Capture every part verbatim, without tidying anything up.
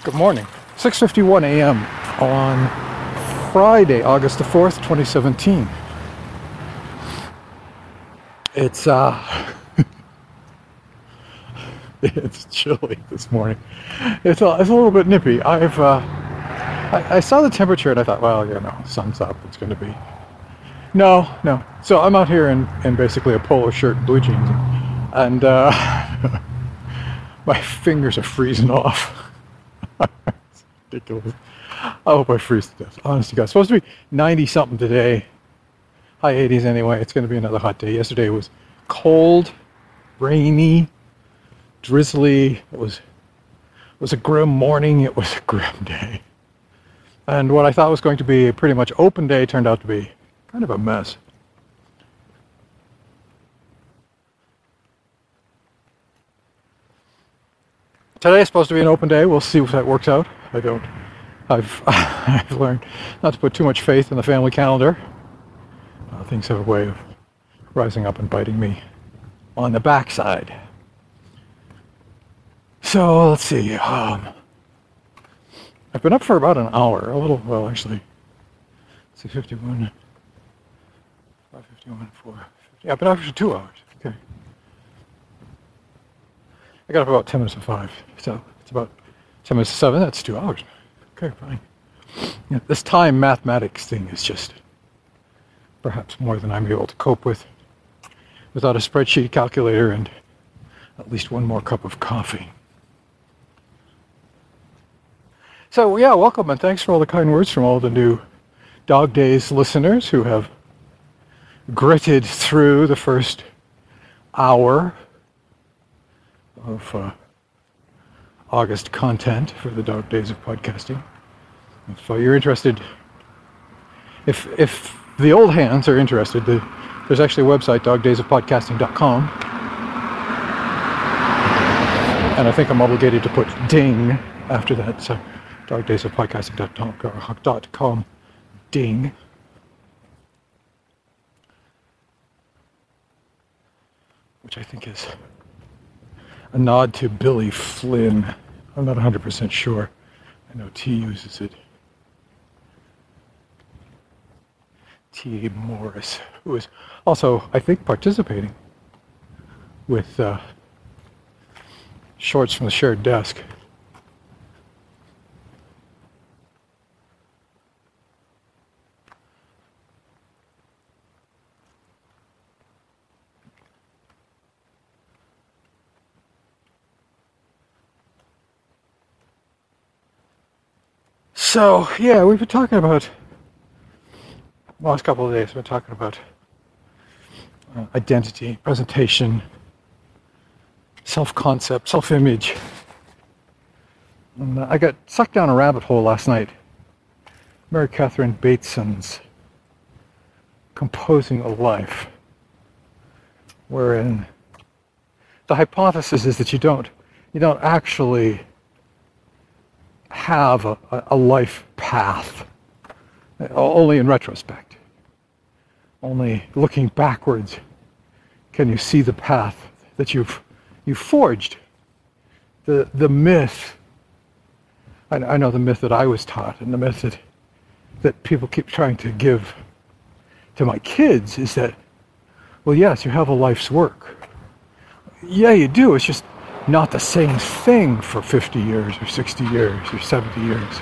Good morning. six fifty-one a m on Friday, August the fourth, twenty seventeen. It's uh it's chilly this morning. It's a, it's a little bit nippy. I've uh I, I saw the temperature and I thought, well, you know, sun's up, it's going to be. No, no. So I'm out here in, in basically a polo shirt and blue jeans, and uh my fingers are freezing off. It's ridiculous. I hope I freeze to death. Honest to God. It's supposed to be ninety something today. High eighties anyway. It's going to be another hot day. Yesterday was cold, rainy, drizzly. It was it was a grim morning. It was a grim day. And what I thought was going to be a pretty much open day turned out to be kind of a mess. Today's supposed to be an open day. We'll see if that works out. I don't. I've I've learned not to put too much faith in the family calendar. Uh, things have a way of rising up and biting me on the backside. So let's see. Um, I've been up for about an hour. A little. Well, actually, six fifty-one, five fifty-one, four fifty. Yeah, I've been up for two hours. Okay. I got up about ten minutes to five, so it's about ten minutes to seven. That's two hours. Okay, fine. Yeah, this time mathematics thing is just perhaps more than I'm able to cope with without a spreadsheet calculator and at least one more cup of coffee. So yeah, welcome and thanks for all the kind words from all the new Dog Days listeners who have gritted through the first hour of uh, August content for the Dog Days of Podcasting. If uh, you're interested, if if the old hands are interested, the, there's actually a website, dog days of podcasting dot com, and I think I'm obligated to put ding after that, so dog days of podcasting dot com, ding. Which I think is a nod to Billy Flynn. I'm not one hundred percent sure. I know T uses it. T. Morris, who is also, I think, participating with uh, Shorts from the Shared Desk. So, yeah, we've been talking about, the last couple of days, we've been talking about uh, identity, presentation, self-concept, self-image. And uh, I got sucked down a rabbit hole last night. Mary Catherine Bateson's Composing a Life, wherein the hypothesis is that you don't, you don't actually have a, a life path, only in retrospect. Only looking backwards can you see the path that you've you've forged. The the myth, I, I know the myth that I was taught, and the myth that, that people keep trying to give to my kids is that, well, yes, you have a life's work. Yeah, you do. It's just not the same thing for fifty years or sixty years or seventy years.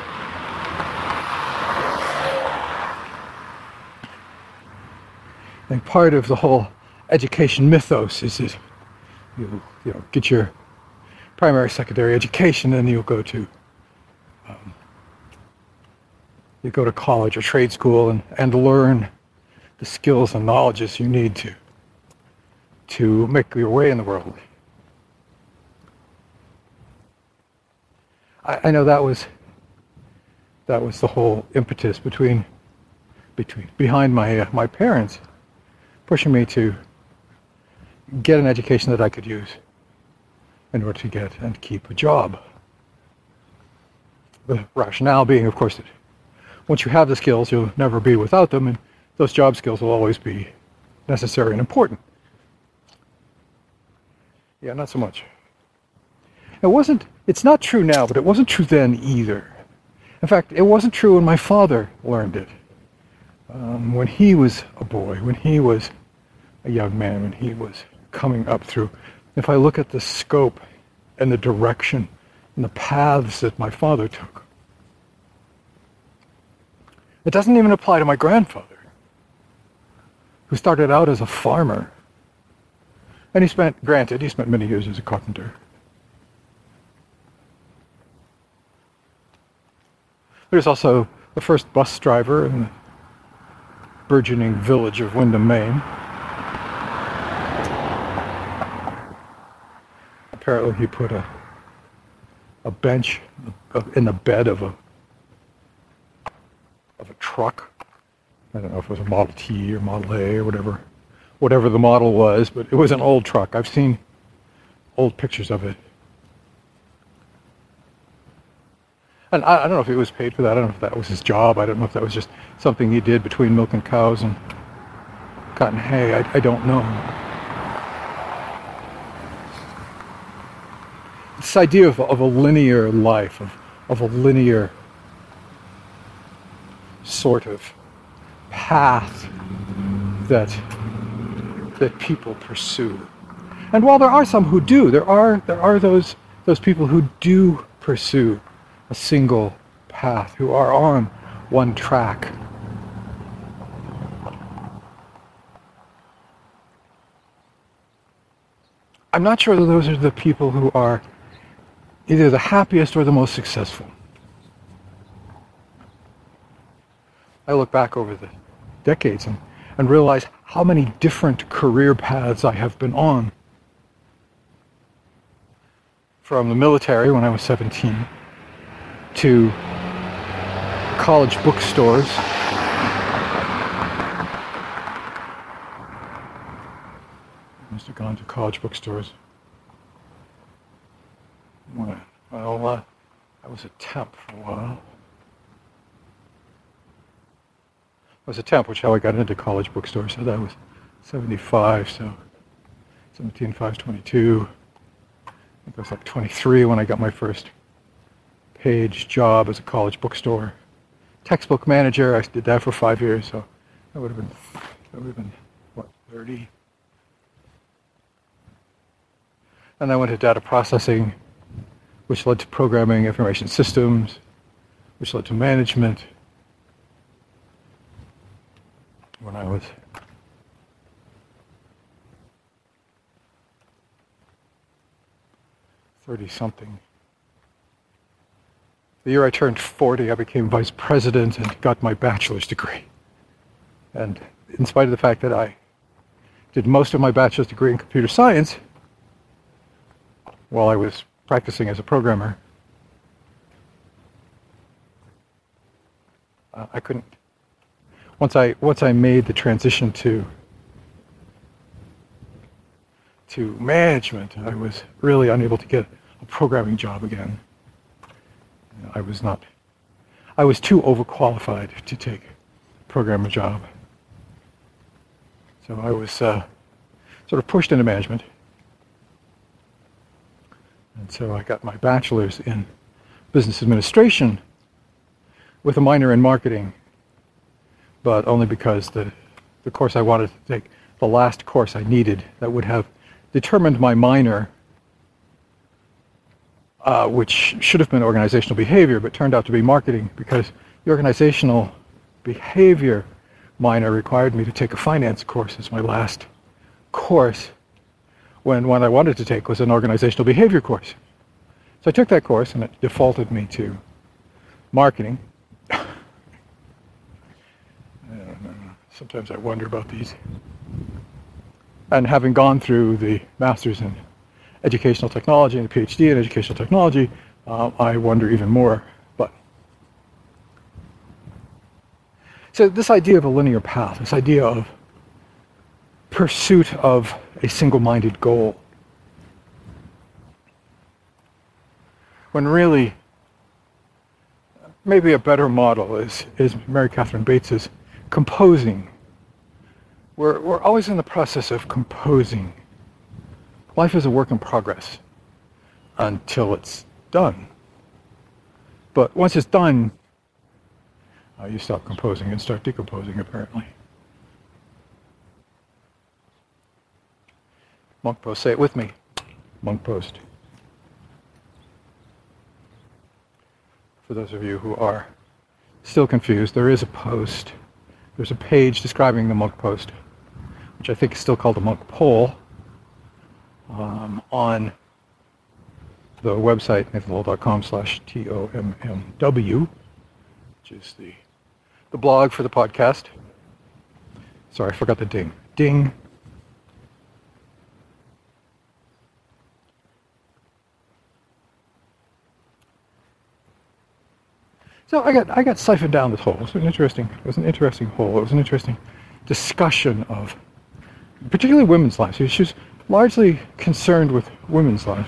And part of the whole education mythos is that you, you know, get your primary, secondary education, and you'll go to um, you go to college or trade school and, and learn the skills and knowledges you need to to make your way in the world. I know that was that was the whole impetus between between behind my uh, my parents pushing me to get an education that I could use in order to get and keep a job. The rationale being, of course, that once you have the skills, you'll never be without them, and those job skills will always be necessary and important. Yeah, not so much. It wasn't, it's not true now, but it wasn't true then either. In fact, it wasn't true when my father learned it. Um, when he was a boy, when he was a young man, when he was coming up through. If I look at the scope and the direction and the paths that my father took, it doesn't even apply to my grandfather, who started out as a farmer. And he spent, granted, he spent many years as a carpenter. There's also the first bus driver in the burgeoning village of Windham, Maine. Apparently he put a, a bench in the bed of a of a truck. I don't know if it was a Model T or Model A or whatever, whatever the model was, but it was an old truck. I've seen old pictures of it. And I, I don't know if he was paid for that. I don't know if that was his job. I don't know if that was just something he did between milking cows and cutting hay. I, I don't know. This idea of, of a linear life, of, of a linear sort of path that that people pursue. And while there are some who do, there are there are those those people who do pursue a single path, who are on one track. I'm not sure that those are the people who are either the happiest or the most successful. I look back over the decades and, and realize how many different career paths I have been on. From the military when I was seventeen to college bookstores, I must have gone to college bookstores. Well, uh, I was a temp for a while. I was a temp, which is how I got into college bookstores. So that was seventy-five, so seventeen, five, twenty-two. I think I was like twenty-three when I got my first page job as a college bookstore. Textbook manager, I did that for five years, so that would have been, that would have been, what, thirty? And I went to data processing, which led to programming information systems, which led to management. When I was thirty-something. The year I turned forty, I became vice president and got my bachelor's degree. And in spite of the fact that I did most of my bachelor's degree in computer science while I was practicing as a programmer, uh, I couldn't. Once I once I made the transition to to management, I was really unable to get a programming job again. I was not. I was too overqualified to take a programmer job. So I was uh, sort of pushed into management. And so I got my bachelor's in business administration with a minor in marketing, but only because the, the course I wanted to take, the last course I needed that would have determined my minor, uh, which should have been organizational behavior, but turned out to be marketing, because the organizational behavior minor required me to take a finance course as my last course, when what I wanted to take was an organizational behavior course. So I took that course, and it defaulted me to marketing. Sometimes I wonder about these. And having gone through the master's in educational technology and a PhD in educational technology, uh, I wonder even more. But so this idea of a linear path, this idea of pursuit of a single-minded goal, when really maybe a better model is, is Mary Catherine Bates's composing. We're, we're always in the process of composing. Life is a work in progress. until it's done. But once it's done, uh, you stop composing and start decomposing, apparently. Monk post, say it with me. Monk post. For those of you who are still confused, there is a post. There's a page describing the monk post, which I think is still called the monk poll, um, on the website nathanlowell.com slash T O M M W, which is the, the blog for the podcast. Sorry, I forgot the ding. Ding. So I got I got siphoned down this hole. It was an interesting it was an interesting hole. It was an interesting discussion of particularly women's lives. She was largely concerned with women's lives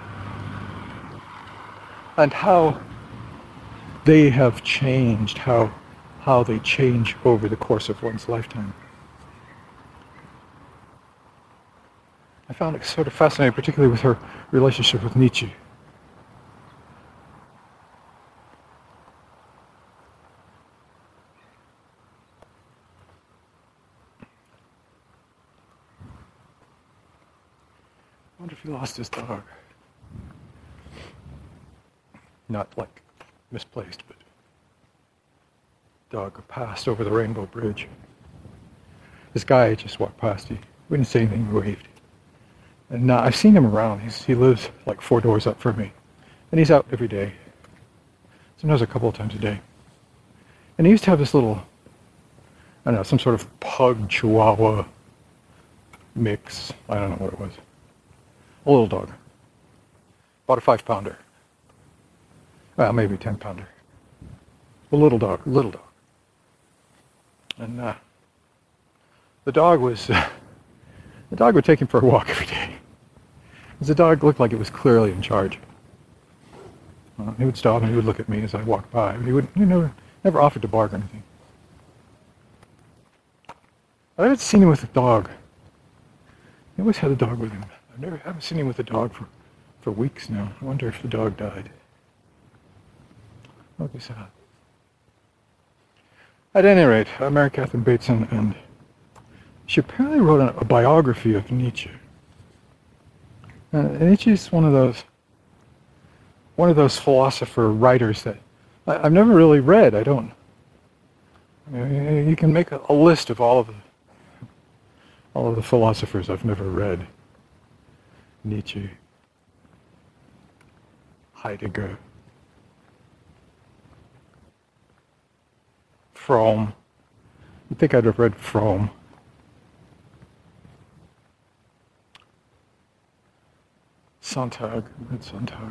and how they have changed, how how they change over the course of one's lifetime. I found it sort of fascinating, particularly with her relationship with Nietzsche. I wonder if he lost his dog. Not like misplaced, but dog passed over the Rainbow Bridge. This guy just walked past. He wouldn't say anything, he waved. And uh, I've seen him around. He's, he lives like four doors up from me. And he's out every day. Sometimes a couple of times a day. And he used to have this little, I don't know, some sort of pug chihuahua mix. I don't know what it was. A little dog. About a five pounder. Well, maybe ten pounder. A little dog, little dog. And uh, the dog was, uh, the dog would take him for a walk every day. Because the dog looked like it was clearly in charge. Uh, he would stop and he would look at me as I walked by. He would, he never, never offered to bark or anything. I haven't seen him with a dog. He always had a dog with him. I never haven't seen him with a dog for, for weeks now. I wonder if the dog died. That would be sad. At any rate, uh, Mary Catherine Bateson, and she apparently wrote a, a biography of Nietzsche. Uh, Nietzsche's one of those, one of those philosopher writers that I, I've never really read. I don't. I mean, you can make a, a list of all of the, all of the philosophers I've never read. Nietzsche, Heidegger, Fromm. You'd think I'd have read Fromm. Sontag, I read Sontag.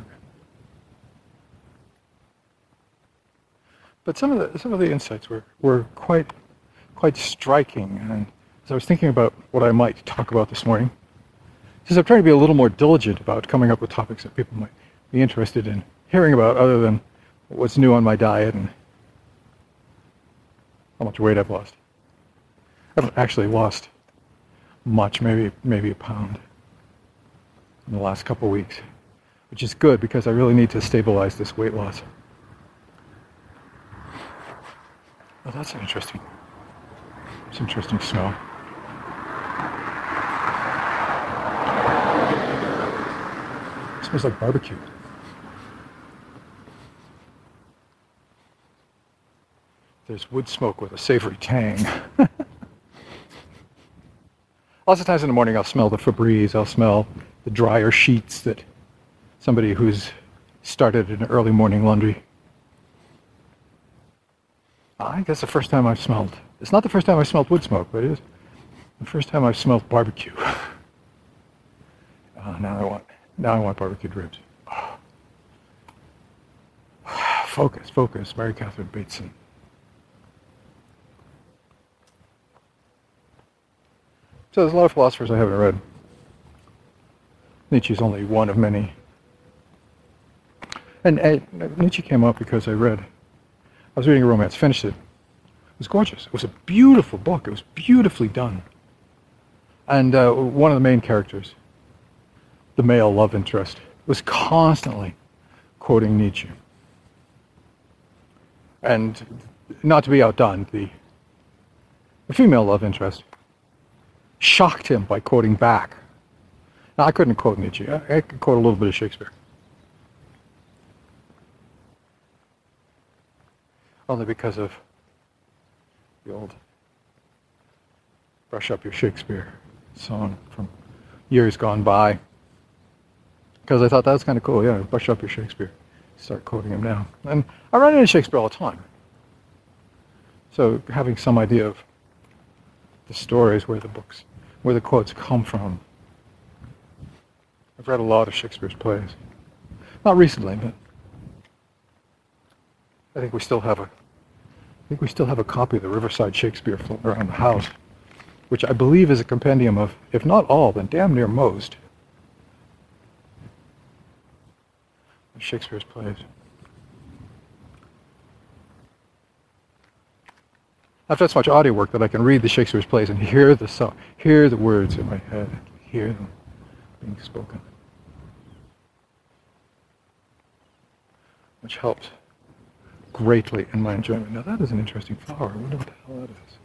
But some of the some of the insights were, were quite quite striking. And as I was thinking about what I might talk about this morning, since I'm trying to be a little more diligent about coming up with topics that people might be interested in hearing about, other than what's new on my diet and how much weight I've lost. I haven't actually lost much, maybe maybe a pound in the last couple of weeks, which is good because I really need to stabilize this weight loss. Oh, that's an interesting, it's an interesting smell. It smells like barbecue. There's wood smoke with a savory tang. Lots of times in the morning I'll smell the Febreze, I'll smell the dryer sheets that somebody who's started an early morning laundry. I think that's the first time I've smelled. It's not the first time I smelled wood smoke, but it is the first time I've smelled barbecue. Oh, now I want, now I want barbecued ribs. Oh. Focus, focus, Mary Catherine Bateson. So there's a lot of philosophers I haven't read. Nietzsche's only one of many. And uh, Nietzsche came up because I read, I was reading a romance, finished it. It was gorgeous. It was a beautiful book. It was beautifully done. And uh, one of the main characters, the male love interest, was constantly quoting Nietzsche. And not to be outdone, the, the female love interest shocked him by quoting back. Now, I couldn't quote Nietzsche. I, I could quote a little bit of Shakespeare. Only because of the old Brush Up Your Shakespeare song from years gone by. Because I thought that was kind of cool. Yeah, brush up your Shakespeare. Start quoting him now. And I run into Shakespeare all the time. So having some idea of the stories, where the books, where the quotes come from. I've read a lot of Shakespeare's plays. Not recently, but I think we still have a I think we still have a copy of the Riverside Shakespeare floating around the house, which I believe is a compendium of, if not all, then damn near most of Shakespeare's plays. I've done so much audio work that I can read the Shakespeare's plays and hear the song, hear the words in my head, hear them being spoken, which helps greatly in my enjoyment. Now that is an interesting flower. I wonder what the hell that is.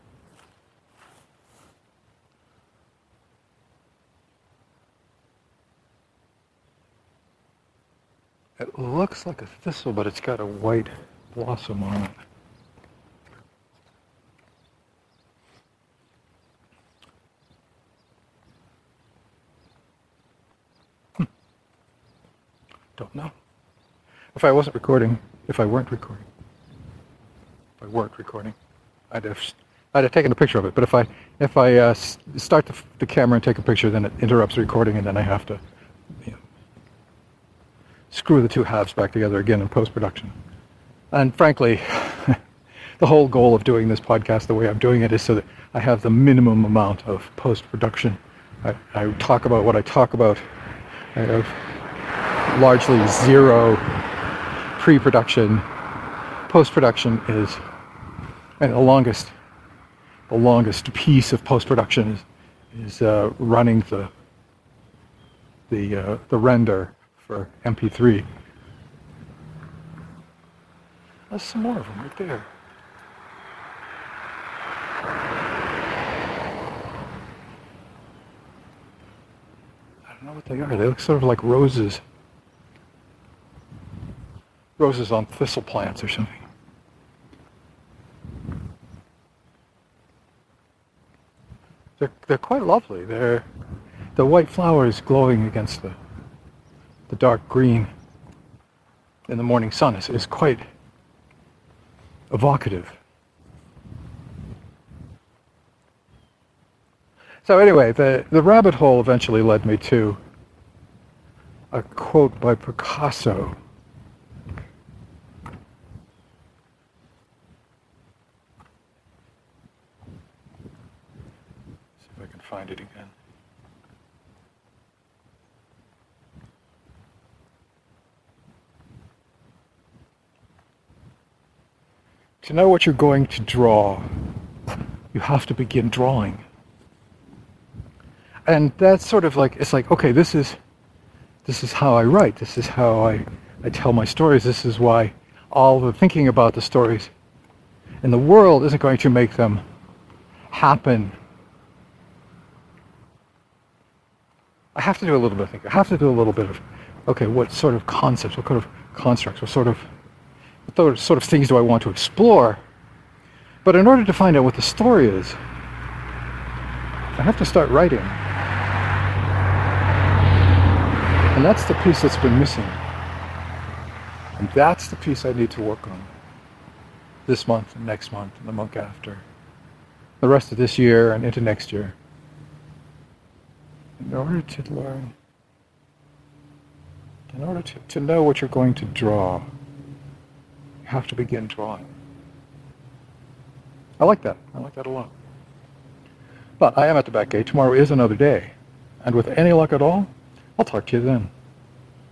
It looks like a thistle, but it's got a white blossom on it. Hmm. Don't know. If I wasn't recording, if I weren't recording, if I weren't recording, I'd have, I'd have taken a picture of it. But if I, if I uh, start the, the camera and take a picture, then it interrupts the recording, and then I have to, you know, screw the two halves back together again in post-production. And frankly, the whole goal of doing this podcast the way I'm doing it is so that I have the minimum amount of post-production. I, I talk about what I talk about. I have largely zero pre-production. Post-production is, and the longest, the longest piece of post-production is is uh, running the the uh, the render for M P three. There's some more of them right there. I don't know what they are. They look sort of like roses. Roses on thistle plants or something. They're they're quite lovely. They're the white flowers glowing against the the dark green in the morning sun is, is quite evocative. So anyway, the the rabbit hole eventually led me to a quote by Picasso. Find it again. To know what you're going to draw, you have to begin drawing. And that's sort of like, it's like, okay, this is this is how I write, this is how I, I tell my stories, this is why all the thinking about the stories in the world isn't going to make them happen. I have to do a little bit of thinking. I have to do a little bit of, okay, what sort of concepts, what kind of constructs, what sort of, what sort of things do I want to explore? But in order to find out what the story is, I have to start writing. And that's the piece that's been missing. And that's the piece I need to work on this month and next month and the month after. The rest of this year and into next year. In order to learn, in order to, to know what you're going to draw, you have to begin drawing. I like that. I like that a lot. But I am at the back gate. Tomorrow is another day. And with any luck at all, I'll talk to you then.